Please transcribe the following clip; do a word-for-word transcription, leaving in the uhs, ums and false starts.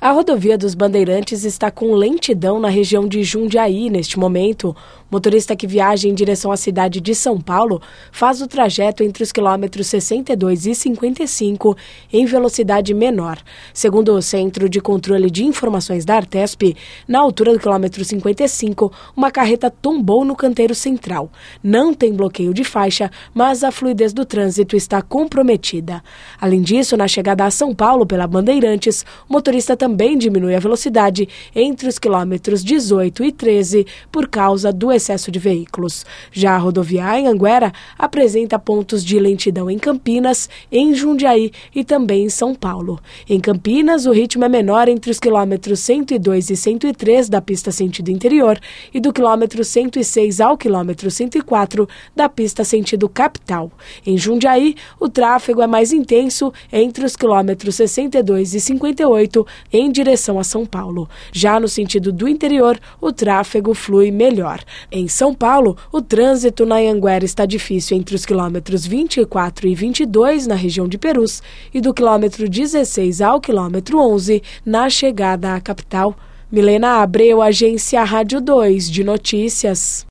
A rodovia dos Bandeirantes está com lentidão na região de Jundiaí neste momento. O motorista que viaja em direção à cidade de São Paulo faz o trajeto entre os quilômetros sessenta e dois e cinquenta e cinco em velocidade menor. Segundo o Centro de Controle de Informações da Artesp, na altura do quilômetro cinquenta e cinco, uma carreta tombou no canteiro central. Não tem bloqueio de faixa, mas a fluidez do trânsito está comprometida. Além disso, na chegada a São Paulo pela Bandeirantes, o motorista também também diminui a velocidade entre os quilômetros dezoito e treze por causa do excesso de veículos. Já a rodovia Anhanguera apresenta pontos de lentidão em Campinas, em Jundiaí e também em São Paulo. Em Campinas, o ritmo é menor entre os quilômetros cento e dois e cento e três da pista sentido interior e do quilômetro cento e seis ao quilômetro cento e quatro da pista sentido capital. Em Jundiaí, o tráfego é mais intenso entre os quilômetros sessenta e dois e cinquenta e oito em direção a São Paulo. Já no sentido do interior, o tráfego flui melhor. Em São Paulo, o trânsito na Anhanguera está difícil entre os quilômetros vinte e quatro e vinte e dois na região de Perus e do quilômetro dezesseis ao quilômetro onze na chegada à capital. Milena Abreu, Agência Rádio dois de Notícias.